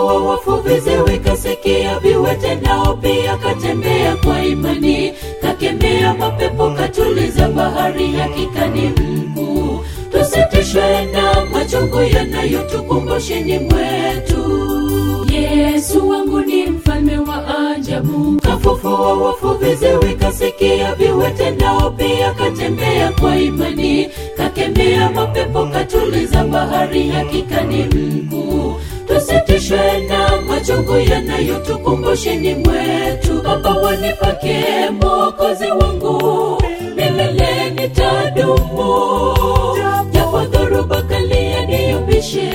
Kafufua wafu, viziwi kasikia, viwete nao pia katembea kwa imani. Kakemea mapepo, katuliza bahari, hakika ni mkuu. Tusitishwe na machungu yanayotukumbusheni mwetu. Yesu wangu ni mfalme wa ajabu. Kafufua wafu, viziwi kasikia, viwete nao pia katembea kwa imani. Kakemea mapepo, katuliza bahari, hakika ni mkuu. Tusitishwe na machungu yanayotukumbusheni mwetu. Baba wanipake, Mwokozi wangu, milele nitadumu. Japo dhoruba kali yaniyumbishe,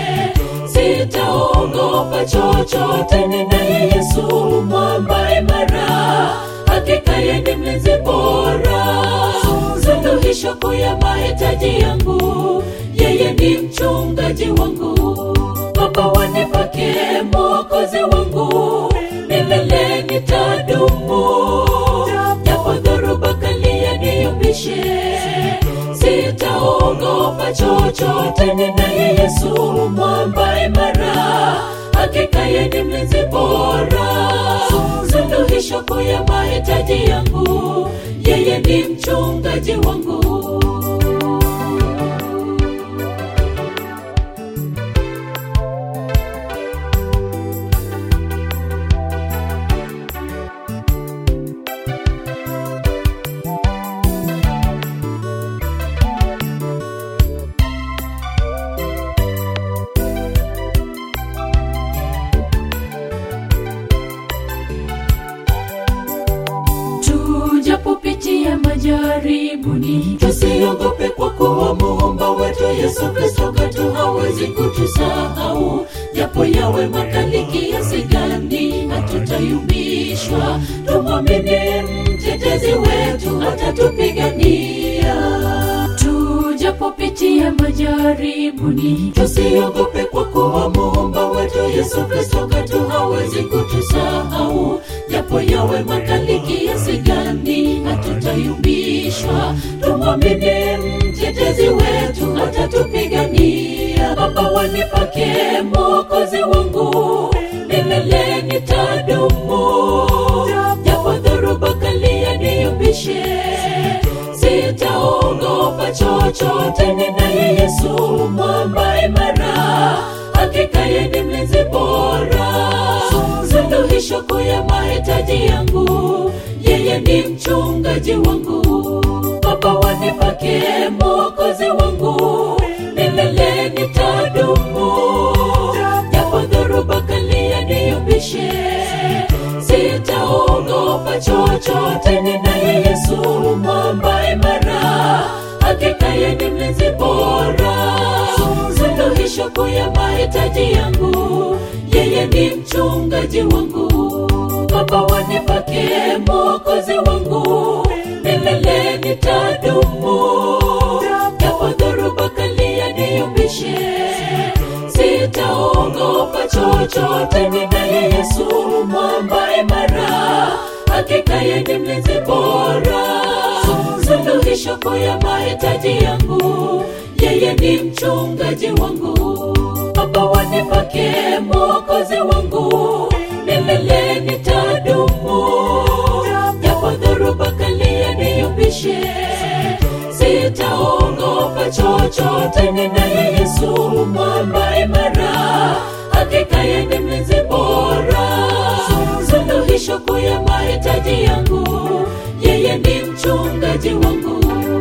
sitaogopa chochote. Ninaye Yesu, mwamba imara, hakika yeye ni mlinzi bora. Suluhisho kuu ya mahitaji yangu, yeye ni mchungaji wangu. Baba wanipake, Mwokozi wangu, milele nitadumu. Japo dhoruba kali yaniyumbishe, sitaogopa chochote. Ninaye Yesu, mwamba imara, hakika yeye ni mlinzi bora. Suluhisho kuu ya mahitaji yangu, yeye ni mchungaji wangu. Tujapopitia majaribuni, tusiogope kwa kuwa Muumba wetu Yesu Kristo katu hawezi kutusahau. Japo yawe makali kiasi gani, hatutayumbishwa. Tumwamini mtetezi wetu, atatupigania. Tujapopitia majaribuni, tusiogope kwa kuwa Muumba wetu Yesu Kristo katu hawezi kutusahau. Japo yawe makali kiasi gani, hatutayumbishwa. Tumwamini mtetezi wetu, atatupigania. Baba wanipake, Mwokozi wangu, milele nitadumu. Japo dhoruba kali yaniyumbishe, sitaogopa chochote. Ninaye Yesu, mwamba imara, hakika yeye ni mlinzi bora. Suluhisho kuu ya mahitaji yangu, yeye ni mchungaji wangu. Baba wanipake, Mwokozi wangu, milele nitadumu. Japo dhoruba kali yaniyumbishe, sitaogopa chochote. Ninaye Yesu, mwamba imara, hakika yeye ni mlinzi bora. Suluhisho kuu ya mahitaji yangu, yeye ni mchungaji wangu. Baba wanipake, Mwokozi wangu, milele nitadumu. Japo dhoruba kali yaniyumbishe, sitaogopa chochote. Ninaye Yesu, mwamba imara, hakika yeye ni mlinzi bora. Suluhisho kuu ya mahitaji yangu, yeye ni mchungaji wangu. Baba wanipake, Mwokozi wangu, milele nitadumu. Japo dhoruba kali yaniyumbishe, sitaogopa chochote. Ninaye Yesu, mwamba imara, hakika yeye ni mlinzi bora. Suluhisho kuu ya mahitaji yangu, yeye ni mchungaji wangu.